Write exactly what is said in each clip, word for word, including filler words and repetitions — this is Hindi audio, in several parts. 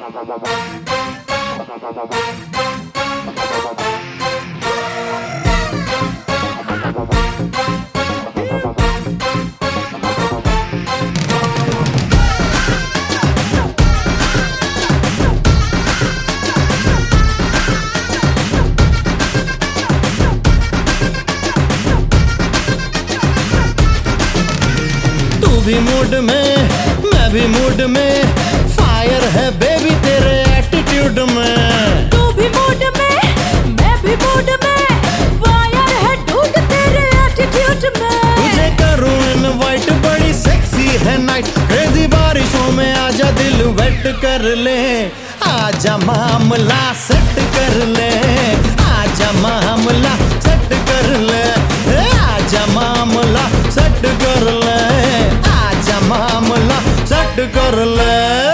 भी मूड में मैं भी मूड में, फायर है बेबी तेरे एटीट्यूड में। तू भी मूड में मैं भी मूड में, फायर है डूड तेरे एटीट्यूड में। तुझे करूं इनवाइट, बड़ी सेक्सी है नाइट, क्रेजी बारिशों में आजा दिल वेट कर ले, आजा मामला सेट कर ले, आजा मामला सेट कर ले, आजा मामला सेट कर ले, आजा मामला सेट कर ले।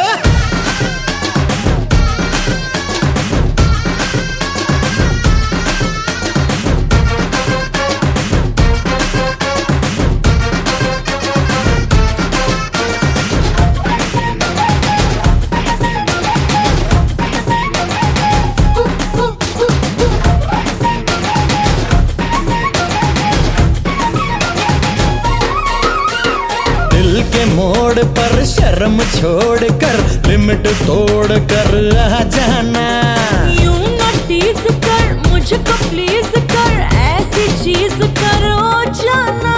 के मोड़ पर शर्म छोड़ कर, लिमिट तोड़ कर आ जाना। यूं न टीज कर मुझको प्लीज कर, ऐसी चीज करो जाना।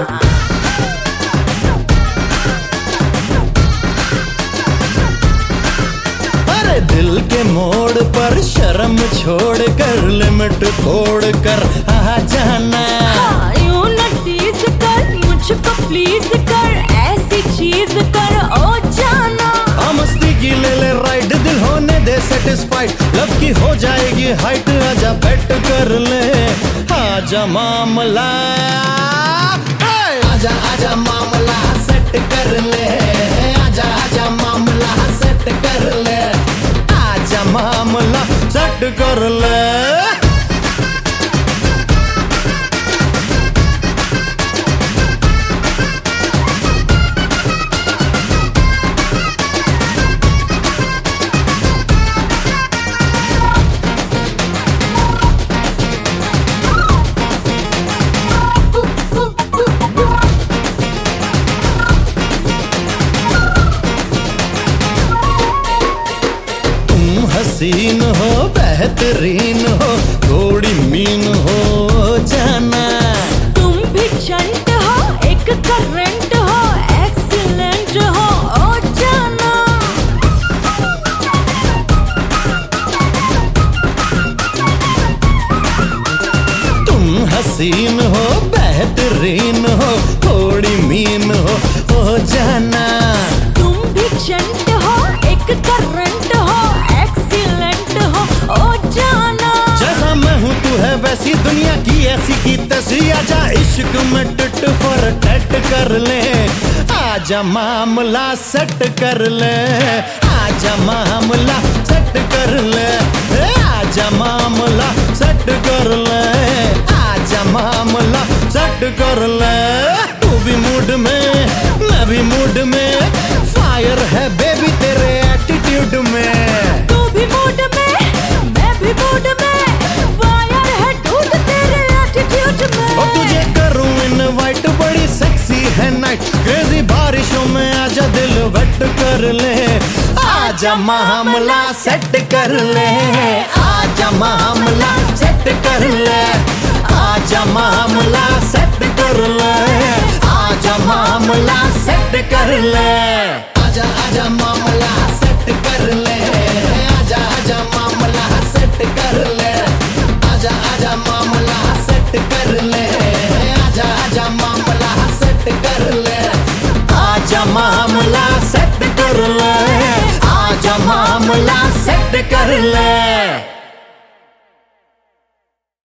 अरे दिल के मोड़ पर शर्म छोड़ कर, लिमिट तोड़ कर आ जाना। हाँ, यूं न टीज कर मुझको प्लीज कर, ऐसी चीज कर ओ जाना। मस्ती की ले ले राइड, दिल होने दे सेटिस्फाइड, लव की हो जाएगी हाइट, आजा बेट कर ले, आजा मामला, आजा आजा मामला सेट कर ले, आजा आजा मामला सेट कर ले, आजा मामला सेट कर ले। हसीन हो बेहतरीन हो, थोड़ी मीन हो जाना। तुम भी चंट हो, एक करंट हो, एक्सीलेंट हो ओ जाना। तुम हसीन हो बेहतरीन हो, थोड़ी मीन हो ओ जाना। तुम भी चंट हो, एक करंट हो, वैसी दुनिया की ऐसी की तैसी, आजा इश्क में टिट फॉर टैट कर ले, आजा मामला सेट कर ले, आजा मामला सेट कर ले, आजा मामला सेट कर ले, आजा मामला सेट कर ले। तू भी मूड में मैं भी मूड में, फायर है बेबी तेरे एटीट्यूड में। तू भी मूड में मैं भी मूड में, और तुझे करूं इनवाइट, बड़ी सेक्सी है नाइट, क्रेजी बारिशों में आजा दिल वेट कर ले, आजा मामला सेट कर ले, आजा मामला सेट कर ले, आजा मामला सेट कर ले, आजा मामला सेट कर ले, आजा आजा मामला सेट कर ले, आजा आजा मामला सेट कर ले, आजा आजा मामला सेट कर ले, आजा आजा मामला सेट कर ले, आजा मामला सेट कर ले, आजा मामला सेट कर ले।